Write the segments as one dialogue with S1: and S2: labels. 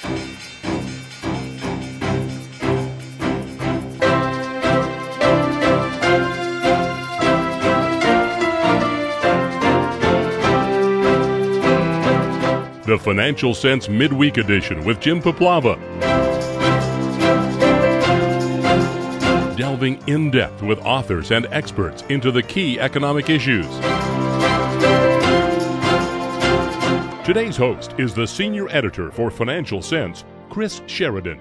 S1: The Financial Sense Midweek Edition with Jim Paplava. Delving in-depth with authors and experts into the key economic issues. Today's host is the senior editor for Financial Sense, Chris Sheridan.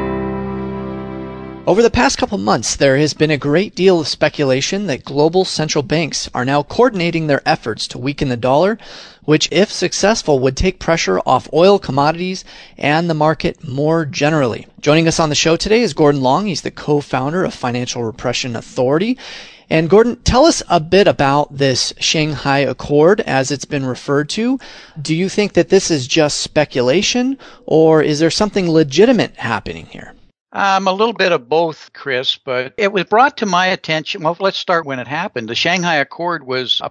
S2: Over the past couple months, there has been a great deal of speculation that global central banks are now coordinating their efforts to weaken the dollar, which, if successful, would take pressure off oil commodities and the market more generally. Joining us on the show today is Gordon Long. He's the co-founder of Financial Repression Authority. And Gordon, tell us a bit about this Shanghai Accord, as it's been referred to. Do you think that this is just speculation, or is there something legitimate happening here?
S3: A little bit of both, Chris, but it was brought to my attention. Well, let's start when it happened. The Shanghai Accord was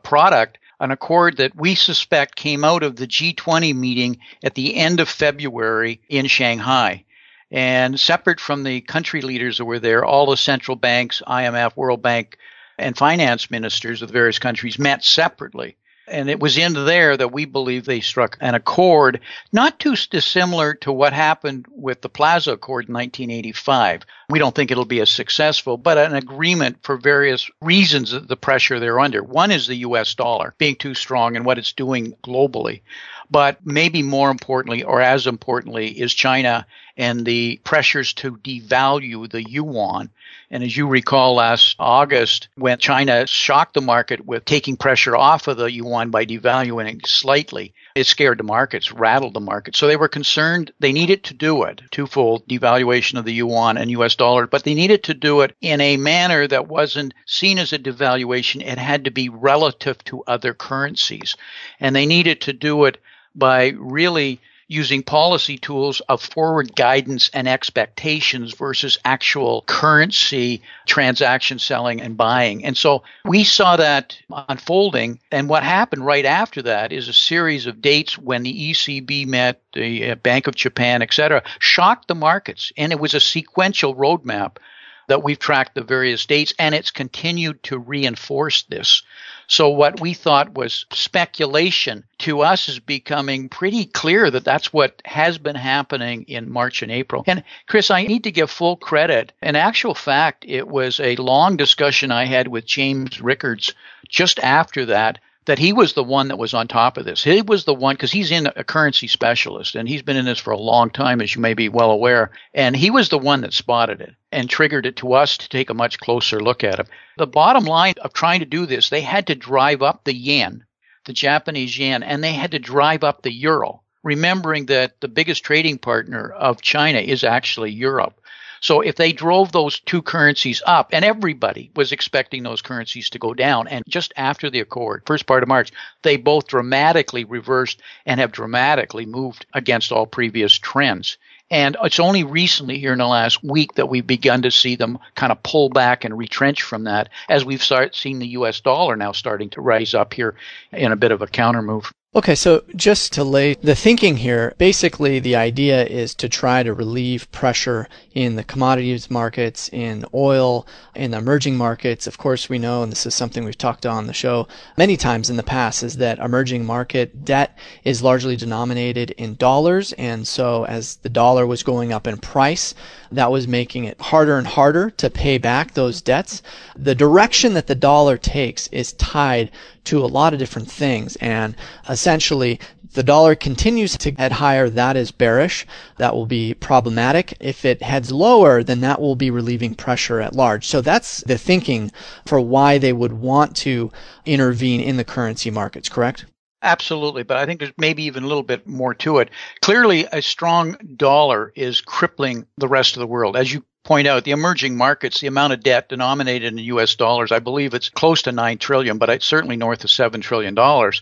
S3: an accord that we suspect came out of the G20 meeting at the end of February in Shanghai. And separate from the country leaders that were there, all the central banks, IMF, World Bank, and finance ministers of the various countries met separately. And it was in there that we believe they struck an accord not too dissimilar to what happened with the Plaza Accord in 1985. We don't think it'll be as successful, but an agreement for various reasons of the pressure they're under. One is the U.S. dollar being too strong and what it's doing globally. But maybe more importantly, or as importantly, is China and the pressures to devalue the yuan. And as you recall, last August, when China shocked the market with taking pressure off of the yuan by devaluing it slightly, it scared the markets, rattled the market. So they were concerned they needed to do it, twofold devaluation of the yuan and U.S. dollar, but they needed to do it in a manner that wasn't seen as a devaluation. It had to be relative to other currencies. And they needed to do it by really using policy tools of forward guidance and expectations versus actual currency transaction selling and buying. And so we saw that unfolding. And what happened right after that is a series of dates when the ECB met, the Bank of Japan, et cetera, shocked the markets. And it was a sequential roadmap that we've tracked the various dates, and it's continued to reinforce this. So what we thought was speculation to us is becoming pretty clear that that's what has been happening in March and April. And Chris, I need to give full credit. In actual fact, it was a long discussion I had with James Rickards just after that he was the one that was on top of this. He was the one, because he's a currency specialist, and he's been in this for a long time, as you may be well aware. And he was the one that spotted it and triggered it to us to take a much closer look at it. The bottom line of trying to do this, they had to drive up the yen, the Japanese yen, and they had to drive up the euro, remembering that the biggest trading partner of China is actually Europe. So if they drove those two currencies up, and everybody was expecting those currencies to go down, and just after the accord, first part of March, they both dramatically reversed and have dramatically moved against all previous trends. And it's only recently here in the last week that we've begun to see them kind of pull back and retrench from that, as we've seen the U.S. dollar now starting to rise up here in a bit of a counter move.
S2: Okay, so just to lay the thinking here, basically the idea is to try to relieve pressure in the commodities markets, in oil, in the emerging markets. Of course, we know, and this is something we've talked on the show many times in the past, is that emerging market debt is largely denominated in dollars. And so as the dollar was going up in price, that was making it harder and harder to pay back those debts. The direction that the dollar takes is tied to a lot of different things, and essentially the dollar continues to head higher, that is bearish. That will be problematic. If it heads lower, then that will be relieving pressure at large. So that's the thinking for why they would want to intervene in the currency markets, correct?
S3: Absolutely, but I think there's maybe even a little bit more to it. Clearly, a strong dollar is crippling the rest of the world. As you point out, the emerging markets, the amount of debt denominated in U.S. dollars, I believe it's close to $9 trillion, but it's certainly north of $7 trillion,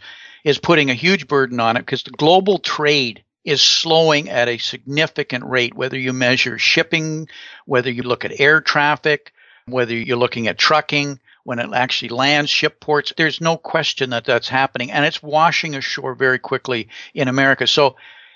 S3: is putting a huge burden on it because the global trade is slowing at a significant rate, whether you measure shipping, whether you look at air traffic, whether you're looking at trucking, when it actually lands, ship ports. There's no question that that's happening, and it's washing ashore very quickly in America. So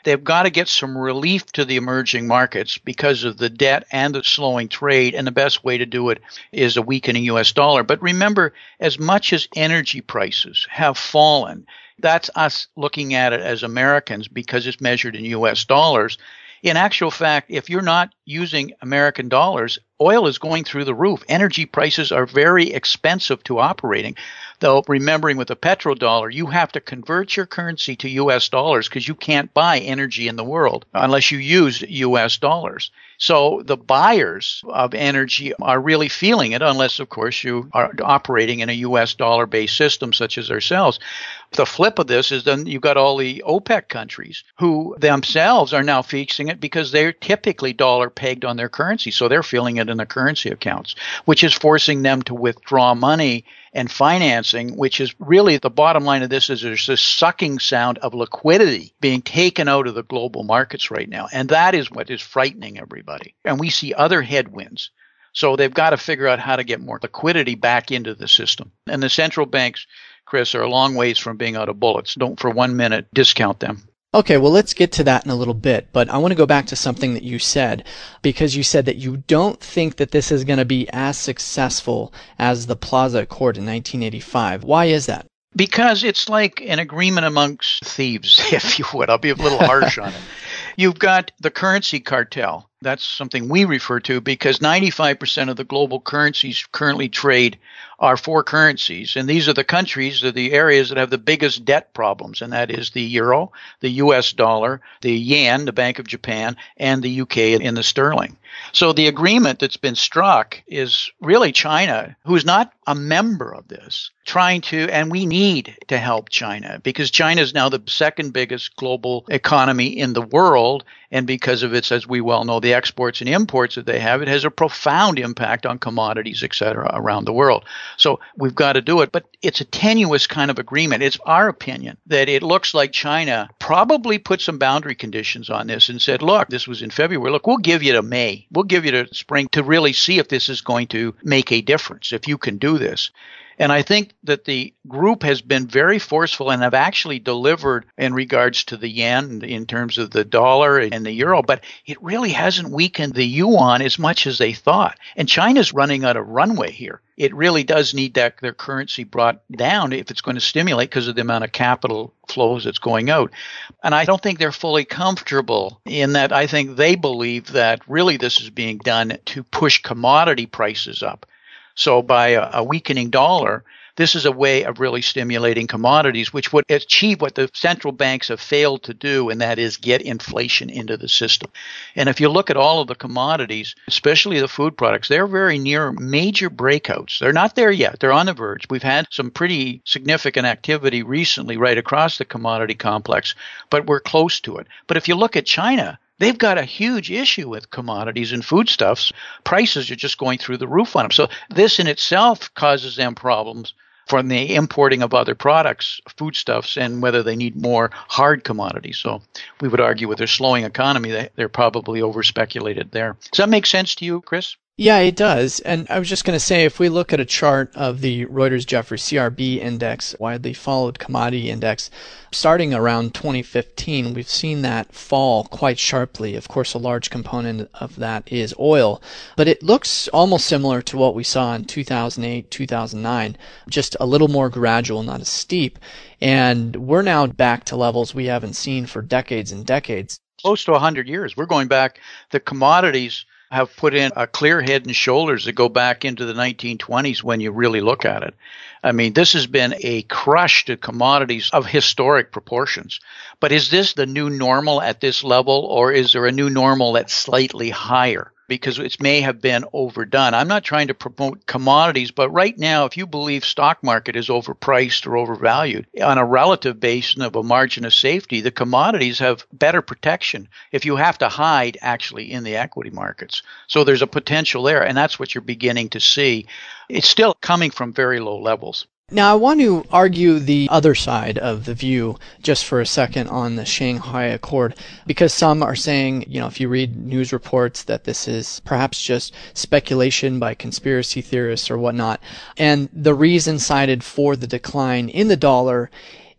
S3: They've got to get some relief to the emerging markets because of the debt and the slowing trade, and the best way to do it is a weakening U.S. dollar. But remember, as much as energy prices have fallen, that's us looking at it as Americans because it's measured in U.S. dollars. In actual fact, if you're not using American dollars, oil is going through the roof. Energy prices are very expensive to operating. Though, remembering with the petrodollar, you have to convert your currency to U.S. dollars because you can't buy energy in the world unless you use U.S. dollars. So the buyers of energy are really feeling it unless, of course, you are operating in a U.S. dollar-based system such as ourselves. The flip of this is then you've got all the OPEC countries who themselves are now fixing it because they're typically dollar pegged on their currency. So they're feeling it in the currency accounts, which is forcing them to withdraw money and financing, which is really the bottom line of this is there's this sucking sound of liquidity being taken out of the global markets right now. And that is what is frightening everybody. And we see other headwinds. So they've got to figure out how to get more liquidity back into the system. And the central banks, Chris, are a long ways from being out of bullets. Don't for 1 minute discount them.
S2: Okay, well, let's get to that in a little bit, but I want to go back to something that you said, because you said that you don't think that this is going to be as successful as the Plaza Accord in 1985. Why is that?
S3: Because it's like an agreement amongst thieves, if you would. I'll be a little harsh on it. You've got the currency cartel. That's something we refer to because 95% of the global currencies currently trade are four currencies. And these are the countries, are the areas that have the biggest debt problems. And that is the euro, the US dollar, the yen, the Bank of Japan, and the UK in the sterling. So the agreement that's been struck is really China, who is not a member of this, trying to, and we need to help China because China is now the second biggest global economy in the world. And because of its, as we well know, the exports and imports that they have, it has a profound impact on commodities, et cetera, around the world. So we've got to do it. But it's a tenuous kind of agreement. It's our opinion that it looks like China probably put some boundary conditions on this and said, look, this was in February. Look, we'll give you to May. We'll give you to spring to really see if this is going to make a difference, if you can do this. And I think that the group has been very forceful and have actually delivered in regards to the yen in terms of the dollar and the euro, but it really hasn't weakened the yuan as much as they thought. And China's running out of runway here. It really does need their currency brought down if it's going to stimulate because of the amount of capital flows that's going out. And I don't think they're fully comfortable in that. I think they believe that really this is being done to push commodity prices up. So by a weakening dollar, this is a way of really stimulating commodities, which would achieve what the central banks have failed to do, and that is get inflation into the system. And if you look at all of the commodities, especially the food products, they're very near major breakouts. They're not there yet. They're on the verge. We've had some pretty significant activity recently right across the commodity complex, but we're close to it. But if you look at China, they've got a huge issue with commodities and foodstuffs. Prices are just going through the roof on them. So this in itself causes them problems from the importing of other products, foodstuffs, and whether they need more hard commodities. So we would argue with their slowing economy, they're probably over-speculated there. Does that make sense to you, Chris?
S2: Yeah, it does. And I was just going to say, if we look at a chart of the Reuters-Jeffrey CRB index, widely followed commodity index, starting around 2015, we've seen that fall quite sharply. Of course, a large component of that is oil, but it looks almost similar to what we saw in 2008, 2009, just a little more gradual, not as steep. And we're now back to levels we haven't seen for decades and decades.
S3: Close to 100 years. We're going back, the commodities have put in a clear head and shoulders that go back into the 1920s when you really look at it. I mean, this has been a crush to commodities of historic proportions. But is this the new normal at this level, or is there a new normal that's slightly higher? Because it may have been overdone. I'm not trying to promote commodities, but right now, if you believe stock market is overpriced or overvalued, on a relative basis of a margin of safety, the commodities have better protection if you have to hide actually in the equity markets. So there's a potential there, and that's what you're beginning to see. It's still coming from very low levels.
S2: Now, I want to argue the other side of the view just for a second on the Shanghai Accord, because some are saying, if you read news reports, that this is perhaps just speculation by conspiracy theorists or whatnot. And the reason cited for the decline in the dollar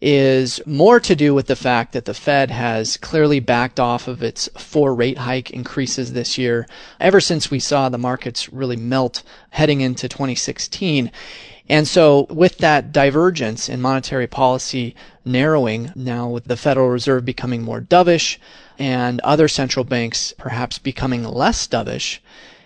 S2: is more to do with the fact that the Fed has clearly backed off of its 4 rate hike increases this year, ever since we saw the markets really melt heading into 2016. And so with that divergence in monetary policy narrowing, now with the Federal Reserve becoming more dovish and other central banks perhaps becoming less dovish,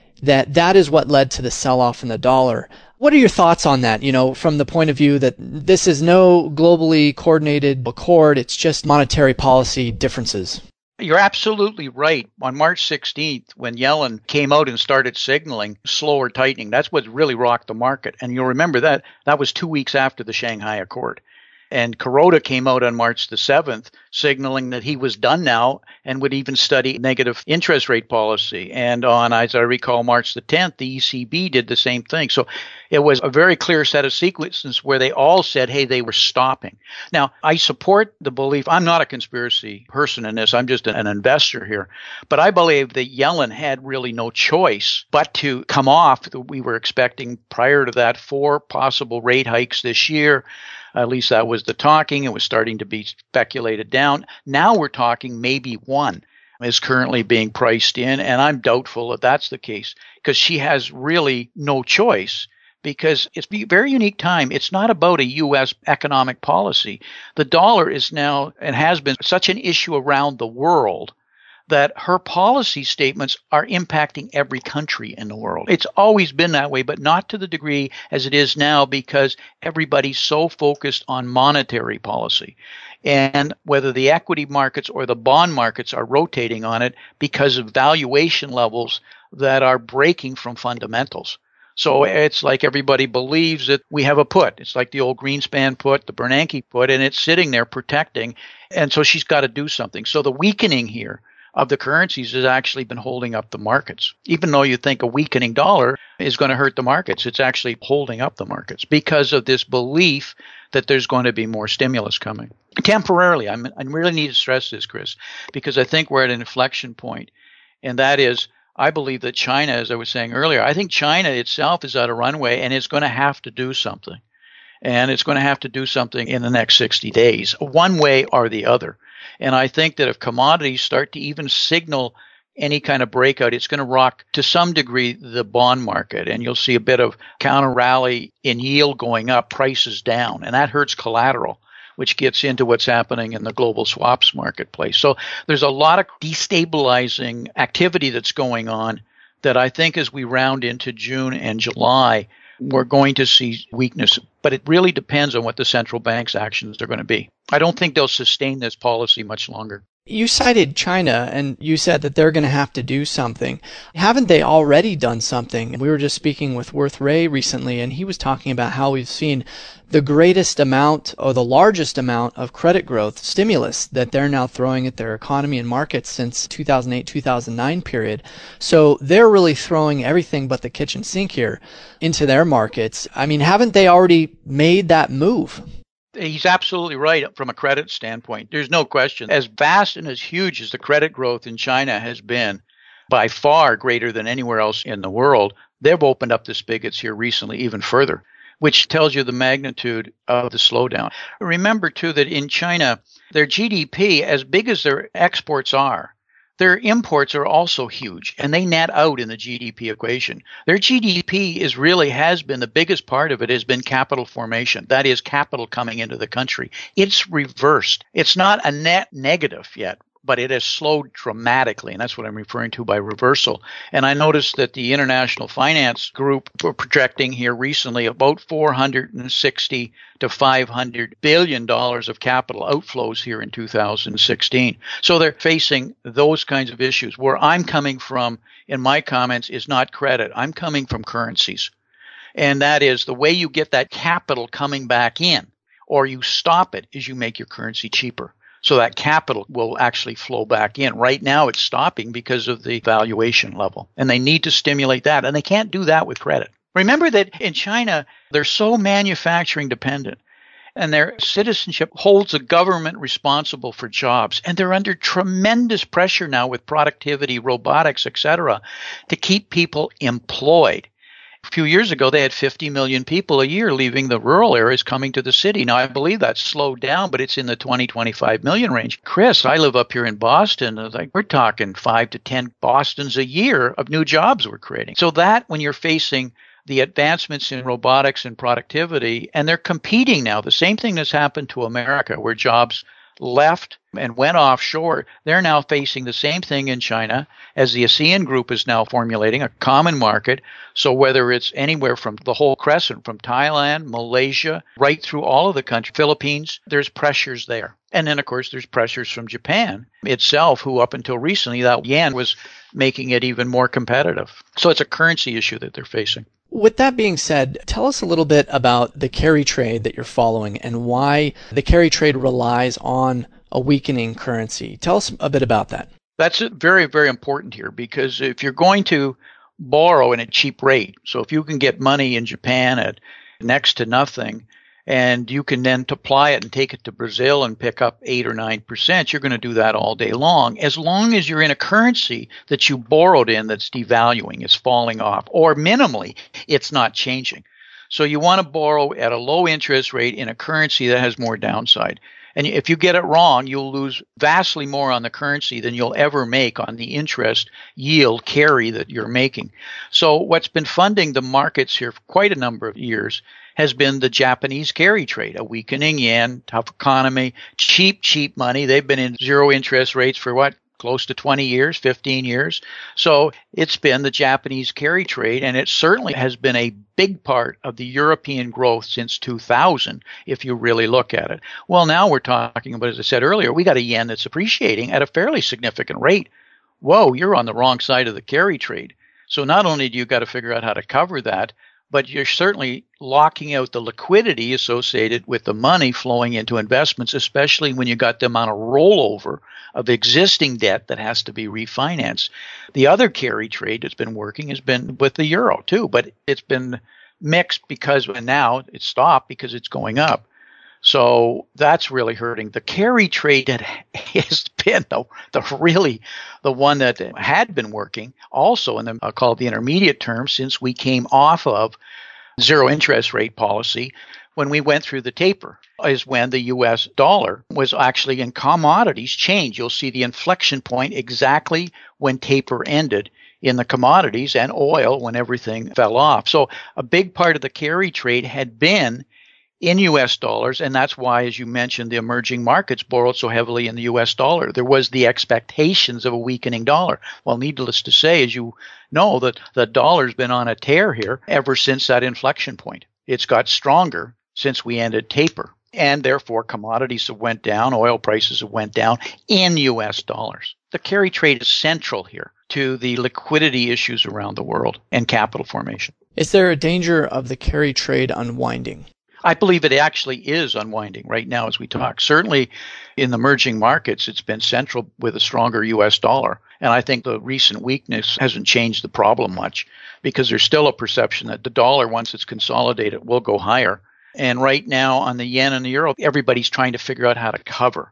S2: that is what led to the sell-off in the dollar. What are your thoughts on that, from the point of view that this is no globally coordinated accord, it's just monetary policy differences?
S3: You're absolutely right. On March 16th, when Yellen came out and started signaling slower tightening, that's what really rocked the market. And you'll remember that was 2 weeks after the Shanghai Accord. And Kuroda came out on March the 7th, signaling that he was done now and would even study negative interest rate policy. And on, as I recall, March the 10th, the ECB did the same thing. So it was a very clear set of sequences where they all said, hey, they were stopping. Now, I support the belief. I'm not a conspiracy person in this. I'm just an investor here. But I believe that Yellen had really no choice but to come off. We were expecting prior to that 4 possible rate hikes this year. At least that was the talking. It was starting to be speculated down. Now we're talking maybe 1 is currently being priced in, and I'm doubtful if that's the case because she has really no choice because it's a very unique time. It's not about a U.S. economic policy. The dollar is now and has been such an issue around the world that her policy statements are impacting every country in the world. It's always been that way, but not to the degree as it is now because everybody's so focused on monetary policy. And whether the equity markets or the bond markets are rotating on it because of valuation levels that are breaking from fundamentals. So it's like everybody believes that we have a put. It's like the old Greenspan put, the Bernanke put, and it's sitting there protecting. And so she's got to do something. So the weakening here of the currencies has actually been holding up the markets. Even though you think a weakening dollar is going to hurt the markets, it's actually holding up the markets because of this belief that there's going to be more stimulus coming. Temporarily, I really need to stress this, Chris, because I think we're at an inflection point, and that is I believe that China, as I was saying earlier, I think China itself is at a runway and it's going to have to do something. And it's going to have to do something in the next 60 days, one way or the other. And I think that if commodities start to even signal any kind of breakout, it's going to rock to some degree the bond market. And you'll see a bit of counter rally in yield going up, prices down. And that hurts collateral, which gets into what's happening in the global swaps marketplace. So there's a lot of destabilizing activity that's going on that I think as we round into June and July, we're going to see weakness. But it really depends on what the central bank's actions are going to be. I don't think they'll sustain this policy much longer.
S2: You cited China, and you said that they're going to have to do something. Haven't they already done something? We were just speaking with Worth Ray recently, and he was talking about how we've seen the greatest amount or the largest amount of credit growth stimulus that they're now throwing at their economy and markets since 2008-2009 period. So they're really throwing everything but the kitchen sink here into their markets. I mean, haven't they already made that move?
S3: He's absolutely right from a credit standpoint. There's no question. As vast and as huge as the credit growth in China has been, by far greater than anywhere else in the world, they've opened up the spigots here recently even further, which tells you the magnitude of the slowdown. Remember, too, that in China, their GDP, as big as their exports are, their imports are also huge, and they net out in the GDP equation. Their GDP has been, the biggest part of it has been capital formation. That is capital coming into the country. It's reversed. It's not a net negative yet, but it has slowed dramatically, and that's what I'm referring to by reversal. And I noticed that the International Finance Group were projecting here recently about $460 to $500 billion of capital outflows here in 2016. So they're facing those kinds of issues. Where I'm coming from in my comments is not credit. I'm coming from currencies. And that is the way you get that capital coming back in, or you stop it, is you make your currency cheaper. So that capital will actually flow back in. Right now it's stopping because of the valuation level. And they need to stimulate that. And they can't do that with credit. Remember that in China, they're so manufacturing dependent. And their citizenship holds the government responsible for jobs. And they're under tremendous pressure now with productivity, robotics, etc., to keep people employed. A few years ago, they had 50 million people a year leaving the rural areas coming to the city. Now, I believe that's slowed down, but it's in the 20, 25 million range. Chris, I live up here in Boston. Like, we're talking 5 to 10 Bostons a year of new jobs we're creating. So that when you're facing the advancements in robotics and productivity, and they're competing now, the same thing that's happened to America, where jobs left and went offshore, they're now facing the same thing in China, as the ASEAN group is now formulating a common market. So whether it's anywhere from the whole crescent, from Thailand, Malaysia, right through all of the country, Philippines, there's pressures there. And then, of course, there's pressures from Japan itself, who up until recently, that yen was making it even more competitive. So it's a currency issue that they're facing.
S2: With that being said, tell us a little bit about the carry trade that you're following and why the carry trade relies on a weakening currency. Tell us a bit about that.
S3: That's very, very important here, because if you're going to borrow in a cheap rate, so if you can get money in Japan at next to nothing, and you can then apply it and take it to Brazil and pick up 8 or 9%, you're going to do that all day long as you're in a currency that you borrowed in that's devaluing, it's falling off, or minimally, it's not changing. So you want to borrow at a low interest rate in a currency that has more downside. And if you get it wrong, you'll lose vastly more on the currency than you'll ever make on the interest yield carry that you're making. So what's been funding the markets here for quite a number of years has been the Japanese carry trade, a weakening yen, tough economy, cheap money. They've been in zero interest rates for close to 20 years, 15 years. So it's been the Japanese carry trade, and it certainly has been a big part of the European growth since 2000, if you really look at it. Well, now we're talking about, as I said earlier, we got a yen that's appreciating at a fairly significant rate. Whoa, you're on the wrong side of the carry trade. So not only do you got to figure out how to cover that, but you're certainly locking out the liquidity associated with the money flowing into investments, especially when you got the amount of rollover of existing debt that has to be refinanced. The other carry trade that's been working has been with the euro too, but it's been mixed and now it's stopped because it's going up. So that's really hurting. The carry trade that has been the one that had been working also in the, I'll call it the intermediate term, since we came off of zero interest rate policy when we went through the taper, is when the U.S. dollar was actually in commodities change. You'll see the inflection point exactly when taper ended in the commodities, and oil when everything fell off. So a big part of the carry trade had been in U.S. dollars, and that's why, as you mentioned, the emerging markets borrowed so heavily in the U.S. dollar. There was the expectations of a weakening dollar. Well, needless to say, as you know, that the dollar's been on a tear here ever since that inflection point. It's got stronger since we ended taper, and therefore commodities have went down, oil prices have went down in U.S. dollars. The carry trade is central here to the liquidity issues around the world and capital formation.
S2: Is there a danger of the carry trade unwinding?
S3: I believe it actually is unwinding right now as we talk. Certainly in the emerging markets, it's been central with a stronger U.S. dollar. And I think the recent weakness hasn't changed the problem much, because there's still a perception that the dollar, once it's consolidated, will go higher. And right now on the yen and the euro, everybody's trying to figure out how to cover.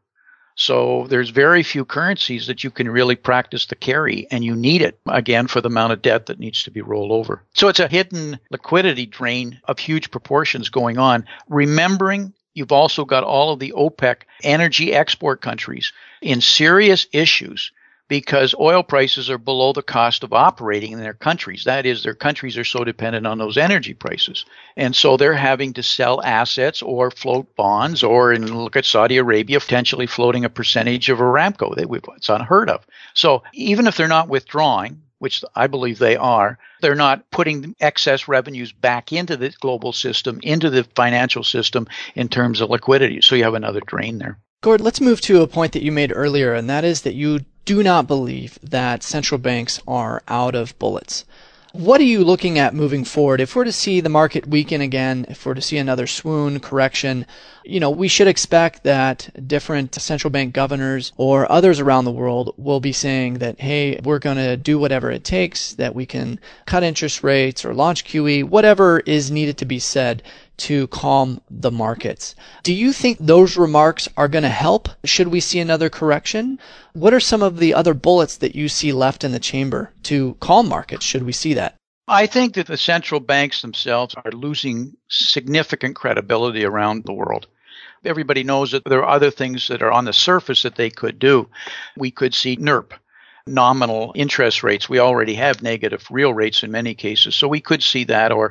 S3: So there's very few currencies that you can really practice the carry, and you need it, again, for the amount of debt that needs to be rolled over. So it's a hidden liquidity drain of huge proportions going on. Remembering you've also got all of the OPEC energy export countries in serious issues because oil prices are below the cost of operating in their countries. That is, their countries are so dependent on those energy prices. And so they're having to sell assets or float bonds, or look at Saudi Arabia potentially floating a percentage of Aramco. It's unheard of. So even if they're not withdrawing, which I believe they are, they're not putting excess revenues back into the global system, into the financial system in terms of liquidity. So you have another drain there.
S2: Gord, let's move to a point that you made earlier, and that is that you do not believe that central banks are out of bullets. What are you looking at moving forward? If we're to see the market weaken again, if we're to see another swoon correction, we should expect that different central bank governors or others around the world will be saying that, hey, we're going to do whatever it takes, that we can cut interest rates or launch QE, whatever is needed to be said to calm the markets. Do you think those remarks are going to help? Should we see another correction? What are some of the other bullets that you see left in the chamber to calm markets? Should we see that?
S3: I think that the central banks themselves are losing significant credibility around the world. Everybody knows that there are other things that are on the surface that they could do. We could see NIRP, nominal interest rates. We already have negative real rates in many cases. So we could see that, or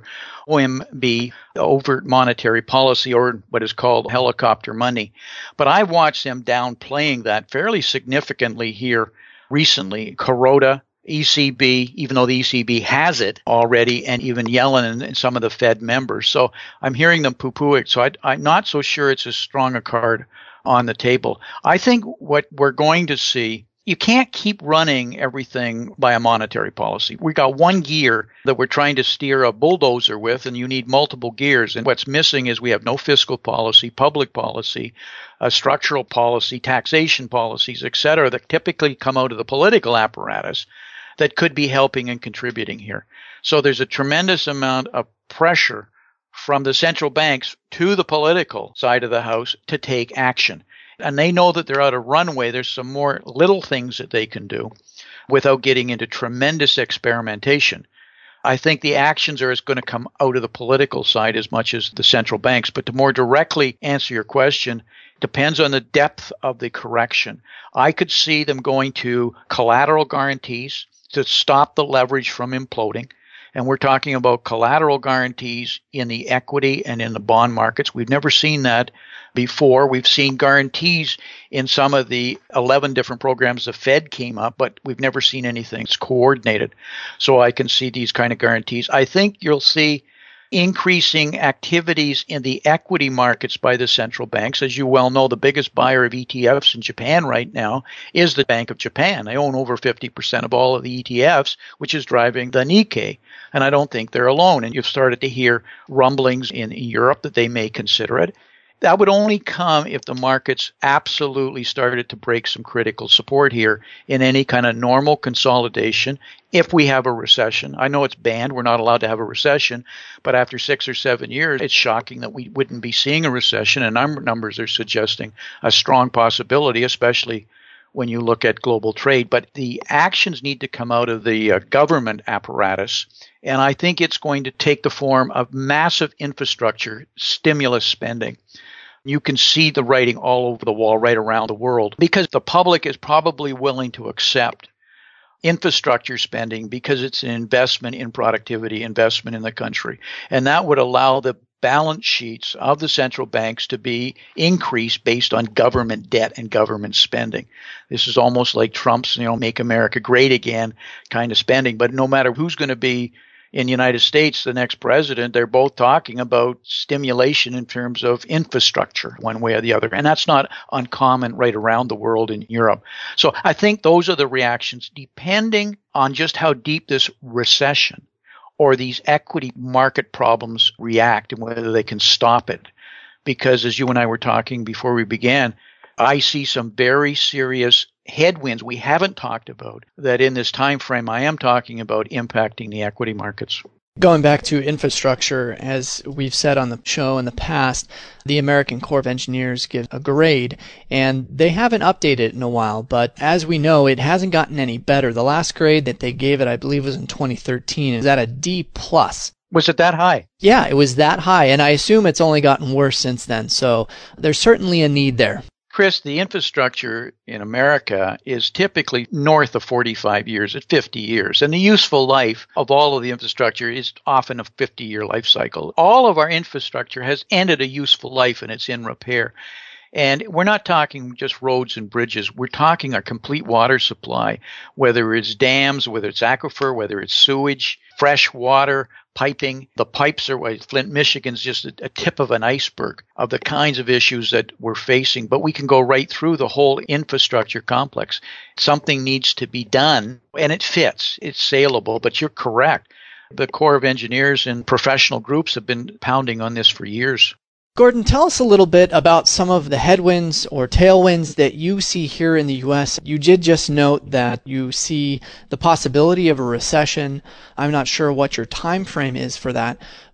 S3: OMB, overt monetary policy, or what is called helicopter money. But I've watched them downplaying that fairly significantly here recently. Kuroda, ECB, even though the ECB has it already, and even Yellen and some of the Fed members. So I'm hearing them poo-poo it. So I'm not so sure it's as strong a card on the table. I think what we're going to see, you can't keep running everything by a monetary policy. We got one gear that we're trying to steer a bulldozer with, and you need multiple gears. And what's missing is we have no fiscal policy, public policy, structural policy, taxation policies, et cetera, that typically come out of the political apparatus that could be helping and contributing here. So there's a tremendous amount of pressure from the central banks to the political side of the house to take action. And they know that they're out of runway. There's some more little things that they can do without getting into tremendous experimentation. I think the actions are going to come out of the political side as much as the central banks. But to more directly answer your question, depends on the depth of the correction. I could see them going to collateral guarantees to stop the leverage from imploding. And we're talking about collateral guarantees in the equity and in the bond markets. We've never seen that before. We've seen guarantees in some of the 11 different programs the Fed came up, but we've never seen anything that's coordinated. So I can see these kind of guarantees. I think you'll see increasing activities in the equity markets by the central banks. As you well know, the biggest buyer of ETFs in Japan right now is the Bank of Japan. They own over 50% of all of the ETFs, which is driving the Nikkei. And I don't think they're alone. And you've started to hear rumblings in Europe that they may consider it. That would only come if the markets absolutely started to break some critical support here in any kind of normal consolidation if we have a recession. I know it's banned. We're not allowed to have a recession. But after 6 or 7 years, it's shocking that we wouldn't be seeing a recession. And our numbers are suggesting a strong possibility, especially when you look at global trade. But the actions need to come out of the government apparatus. And I think it's going to take the form of massive infrastructure stimulus spending. You can see the writing all over the wall right around the world because the public is probably willing to accept infrastructure spending because it's an investment in productivity, investment in the country. And that would allow the balance sheets of the central banks to be increased based on government debt and government spending. This is almost like Trump's, make America great again kind of spending. But no matter who's going to be in the United States, the next president, they're both talking about stimulation in terms of infrastructure one way or the other. And that's not uncommon right around the world in Europe. So I think those are the reactions depending on just how deep this recession or these equity market problems react and whether they can stop it. Because as you and I were talking before we began, I see some very serious headwinds we haven't talked about that in this time frame I am talking about impacting the equity markets.
S2: Going back to infrastructure, as we've said on the show in the past, the American Corps of Engineers give a grade, and they haven't updated it in a while, but as we know, it hasn't gotten any better. The last grade that they gave it, I believe, was in 2013. It was at a D+.
S3: Was it that high?
S2: Yeah, it was that high, and I assume it's only gotten worse since then, so there's certainly a need there.
S3: Chris, the infrastructure in America is typically north of 45 years, at 50 years. And the useful life of all of the infrastructure is often a 50-year life cycle. All of our infrastructure has ended a useful life and it's in repair. And we're not talking just roads and bridges. We're talking our complete water supply, whether it's dams, whether it's aquifer, whether it's sewage, fresh water, piping. The pipes are, Flint, Michigan's just a tip of an iceberg of the kinds of issues that we're facing. But we can go right through the whole infrastructure complex. Something needs to be done, and it fits. It's saleable, but you're correct. The Corps of Engineers and professional groups have been pounding on this for years.
S2: Gordon, tell us a little bit about some of the headwinds or tailwinds that you see here in the U.S. You did just note that you see the possibility of a recession. I'm not sure what your time frame is for that,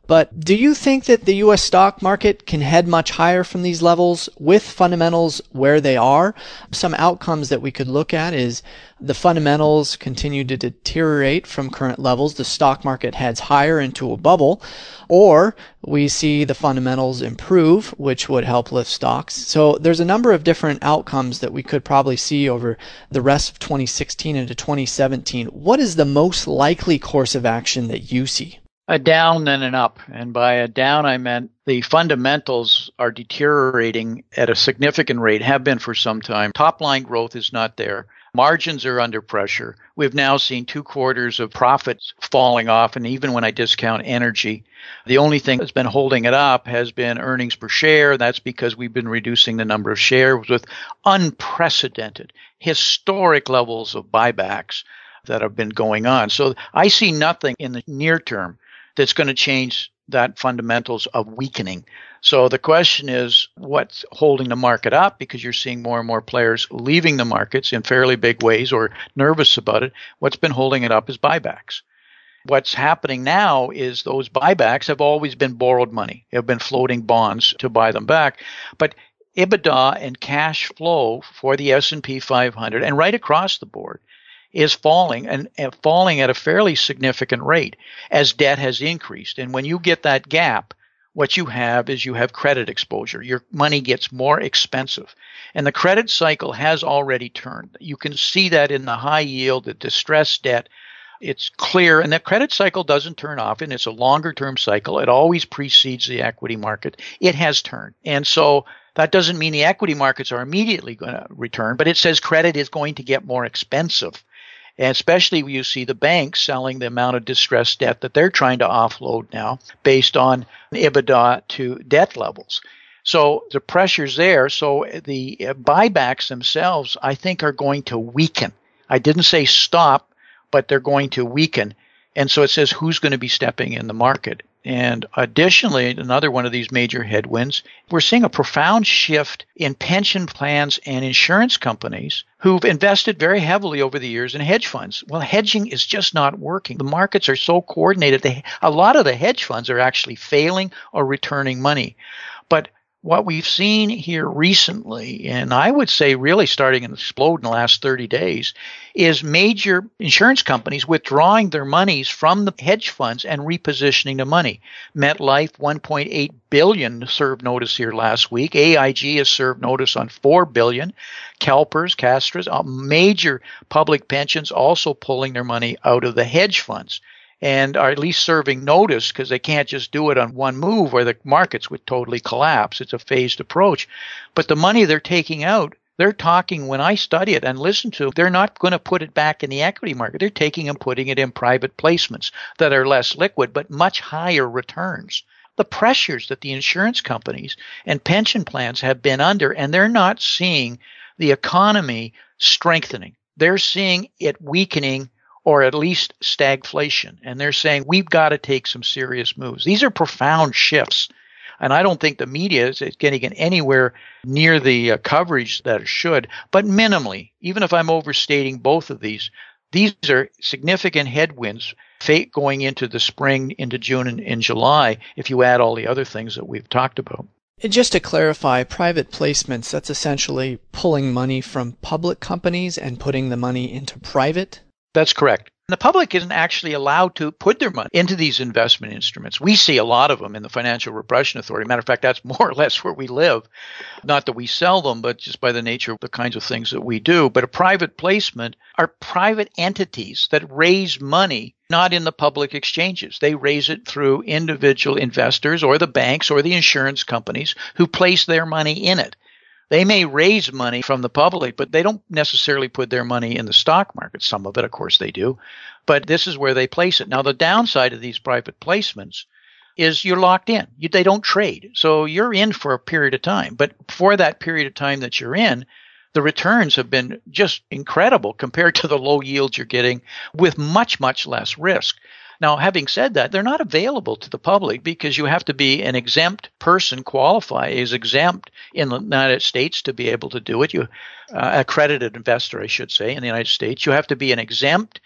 S2: But do you think that the U.S. stock market can head much higher from these levels with fundamentals where they are? Some outcomes that we could look at is the fundamentals continue to deteriorate from current levels. The stock market heads higher into a bubble, or we see the fundamentals improve, which would help lift stocks. So there's a number of different outcomes that we could probably see over the rest of 2016 into 2017. What is the most likely course of action that you see?
S3: A down and an up. And by a down, I meant the fundamentals are deteriorating at a significant rate, have been for some time. Top line growth is not there. Margins are under pressure. We've now seen 2 quarters of profits falling off. And even when I discount energy, the only thing that's been holding it up has been earnings per share. That's because we've been reducing the number of shares with unprecedented, historic levels of buybacks that have been going on. So I see nothing in the near term that's going to change that fundamentals of weakening. So the question is, what's holding the market up? Because you're seeing more and more players leaving the markets in fairly big ways or nervous about it. What's been holding it up is buybacks. What's happening now is those buybacks have always been borrowed money. Have been floating bonds to buy them back. But EBITDA and cash flow for the S&P 500 and right across the board is falling and falling at a fairly significant rate as debt has increased. And when you get that gap, what you have is you have credit exposure. Your money gets more expensive. And the credit cycle has already turned. You can see that in the high yield, the distressed debt. It's clear. And the credit cycle doesn't turn off, and it's a longer term cycle. It always precedes the equity market. It has turned. And so that doesn't mean the equity markets are immediately going to return, but it says credit is going to get more expensive. And especially when you see the banks selling the amount of distressed debt that they're trying to offload now based on EBITDA to debt levels. So the pressure's there. So the buybacks themselves, I think, are going to weaken. I didn't say stop, but they're going to weaken. And so it says who's going to be stepping in the market. And additionally, another one of these major headwinds, we're seeing a profound shift in pension plans and insurance companies who've invested very heavily over the years in hedge funds. Well, hedging is just not working. The markets are so coordinated. A lot of the hedge funds are actually failing or returning money. But what we've seen here recently, and I would say really starting to explode in the last 30 days, is major insurance companies withdrawing their monies from the hedge funds and repositioning the money. MetLife, $1.8 billion served notice here last week. AIG has served notice on $4 billion. CalPERS, Castras, major public pensions also pulling their money out of the hedge funds, and are at least serving notice because they can't just do it on one move where the markets would totally collapse. It's a phased approach. But the money they're taking out, they're talking, when I study it and listen to it, they're not going to put it back in the equity market. They're taking and putting it in private placements that are less liquid but much higher returns. The pressures that the insurance companies and pension plans have been under, and they're not seeing the economy strengthening. They're seeing it weakening or at least stagflation. And they're saying, we've got to take some serious moves. These are profound shifts. And I don't think the media is getting anywhere near the coverage that it should, but minimally. Even if I'm overstating both of these are significant headwinds going into the spring, into June and July, if you add all the other things that we've talked about.
S2: And just to clarify, private placements, that's essentially pulling money from public companies and putting the money into private?
S3: That's correct. The public isn't actually allowed to put their money into these investment instruments. We see a lot of them in the Financial Repression Authority. Matter of fact, that's more or less where we live. Not that we sell them, but just by the nature of the kinds of things that we do. But a private placement are private entities that raise money not in the public exchanges. They raise it through individual investors or the banks or the insurance companies who place their money in it. They may raise money from the public, but they don't necessarily put their money in the stock market. Some of it, of course, they do. But this is where they place it. Now, the downside of these private placements is you're locked in. They don't trade. So you're in for a period of time. But for that period of time that you're in, the returns have been just incredible compared to the low yields you're getting with much, much less risk. Now, having said that, they're not available to the public because you have to be an exempt person, qualify as exempt in the United States to be able to do it. You accredited investor, I should say, in the United States. You have to be an exempt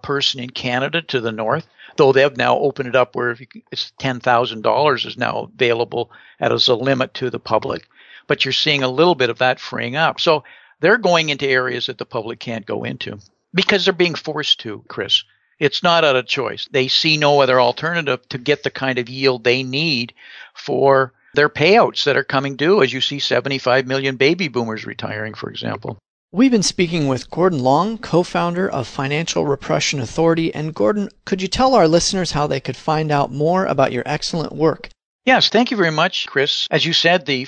S3: person in Canada to the north, though they have now opened it up where it's $10,000 is now available as a limit to the public. But you're seeing a little bit of that freeing up. So they're going into areas that the public can't go into because they're being forced to, Chris. It's not out of choice. They see no other alternative to get the kind of yield they need for their payouts that are coming due, as you see 75 million baby boomers retiring, for example.
S2: We've been speaking with Gordon Long, co-founder of Financial Repression Authority. And Gordon, could you tell our listeners how they could find out more about your excellent work?
S3: Yes, thank you very much, Chris. As you said, the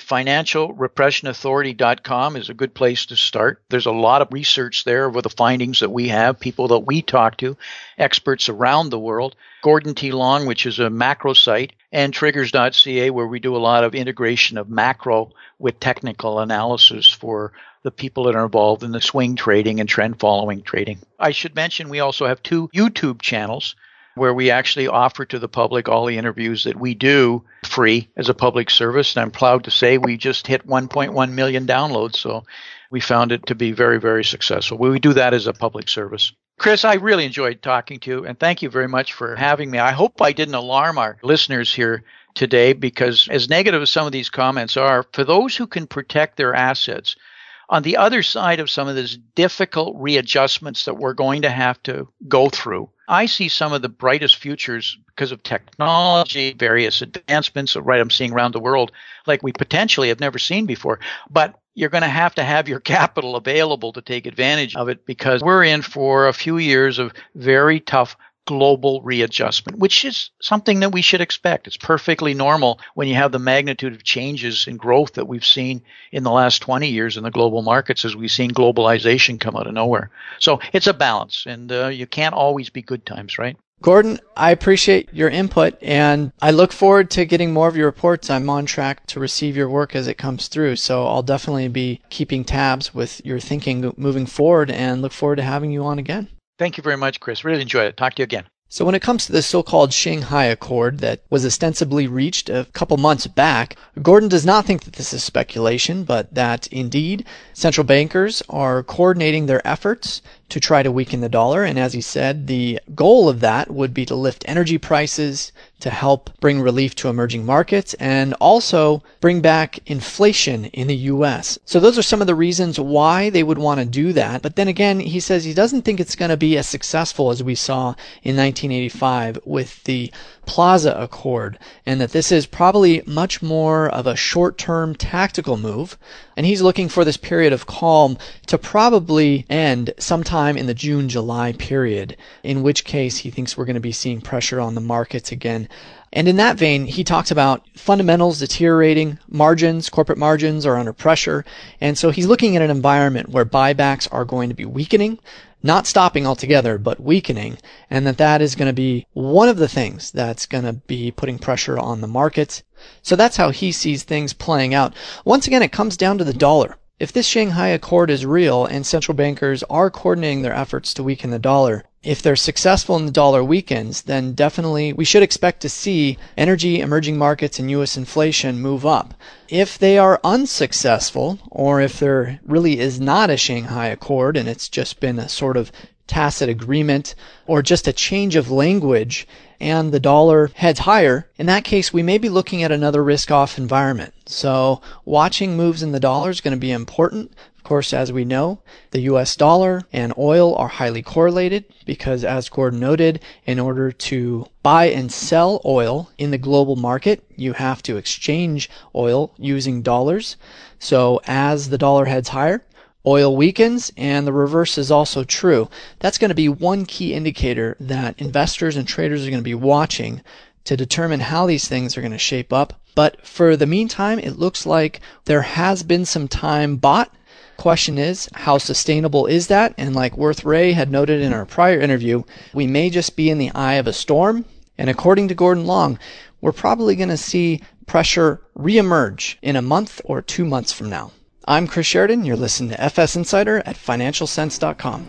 S3: financialrepressionauthority.com is a good place to start. There's a lot of research there with the findings that we have, people that we talk to, experts around the world. Gordon T. Long, which is a macro site, and triggers.ca, where we do a lot of integration of macro with technical analysis for the people that are involved in the swing trading and trend following trading. I should mention we also have 2 YouTube channels where we actually offer to the public all the interviews that we do free as a public service. And I'm proud to say we just hit 1.1 million downloads. So we found it to be very, very successful. We do that as a public service. Chris, I really enjoyed talking to you, and thank you very much for having me. I hope I didn't alarm our listeners here today, because as negative as some of these comments are, for those who can protect their assets, on the other side of some of these difficult readjustments that we're going to have to go through, I see some of the brightest futures because of technology, various advancements I'm seeing around the world, like we potentially have never seen before. But you're going to have your capital available to take advantage of it, because we're in for a few years of very tough global readjustment, which is something that we should expect. It's perfectly normal when you have the magnitude of changes in growth that we've seen in the last 20 years in the global markets, as we've seen globalization come out of nowhere. So it's a balance, and you can't always be good times, right?
S2: Gordon, I appreciate your input, and I look forward to getting more of your reports. I'm on track to receive your work as it comes through, so I'll definitely be keeping tabs with your thinking moving forward, and look forward to having you on again.
S3: Thank you very much, Chris. Really enjoyed it. Talk to you again.
S2: So when it comes to the so-called Shanghai Accord that was ostensibly reached a couple months back, Gordon does not think that this is speculation, but that indeed central bankers are coordinating their efforts to try to weaken the dollar. And as he said, the goal of that would be to lift energy prices, to help bring relief to emerging markets, and also bring back inflation in the U.S. So those are some of the reasons why they would want to do that. But then again, he says he doesn't think it's going to be as successful as we saw in 1985 with the Plaza Accord, and that this is probably much more of a short-term tactical move. And he's looking for this period of calm to probably end sometime in the June-July period, in which case he thinks we're going to be seeing pressure on the markets again. And in that vein, he talks about fundamentals deteriorating, margins, corporate margins are under pressure. And so he's looking at an environment where buybacks are going to be weakening, not stopping altogether, but weakening, and that is going to be one of the things that's going to be putting pressure on the markets. So that's how he sees things playing out. Once again, it comes down to the dollar. If this Shanghai Accord is real and central bankers are coordinating their efforts to weaken the dollar, if they're successful and the dollar weakens, then definitely we should expect to see energy, emerging markets, and U.S. inflation move up. If they are unsuccessful, or if there really is not a Shanghai Accord and it's just been a sort of tacit agreement or just a change of language and the dollar heads higher, in that case we may be looking at another risk-off environment. So watching moves in the dollar is going to be important. Of course, as we know, the US dollar and oil are highly correlated because, as Gordon noted, in order to buy and sell oil in the global market, you have to exchange oil using dollars. So as the dollar heads higher, oil weakens, and the reverse is also true. That's going to be one key indicator that investors and traders are going to be watching to determine how these things are going to shape up. But for the meantime, it looks like there has been some time bought. Question is, how sustainable is that? And like Worth Ray had noted in our prior interview, we may just be in the eye of a storm. And according to Gordon Long, we're probably going to see pressure reemerge in a month or 2 months from now. I'm Chris Sheridan. You're listening to FS Insider at FinancialSense.com.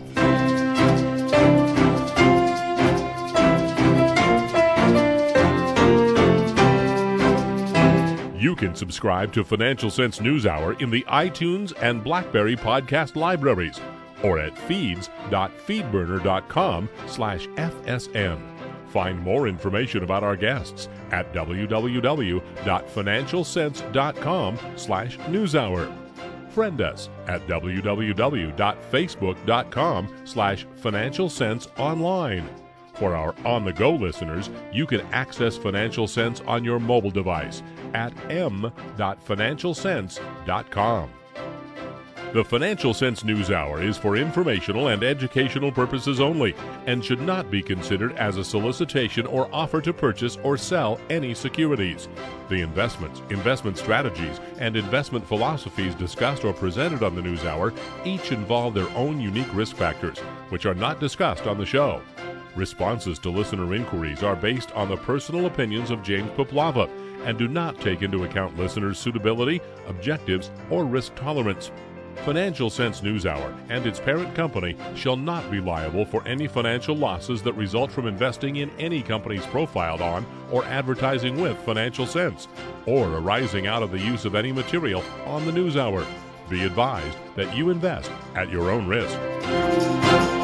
S1: You can subscribe to Financial Sense NewsHour in the iTunes and BlackBerry podcast libraries, or at feeds.feedburner.com/FSN. Find more information about our guests at www.financialsense.com/newshour. Friend us at www.facebook.com/financialsenseonline. For our on-the-go listeners, you can access Financial Sense on your mobile device at m.financialsense.com. The Financial Sense News Hour is for informational and educational purposes only and should not be considered as a solicitation or offer to purchase or sell any securities. The investments, investment strategies, and investment philosophies discussed or presented on the News Hour each involve their own unique risk factors, which are not discussed on the show. Responses to listener inquiries are based on the personal opinions of James Puplava and do not take into account listeners' suitability, objectives, or risk tolerance. Financial Sense News Hour and its parent company shall not be liable for any financial losses that result from investing in any companies profiled on or advertising with Financial Sense, or arising out of the use of any material on the News Hour. Be advised that you invest at your own risk.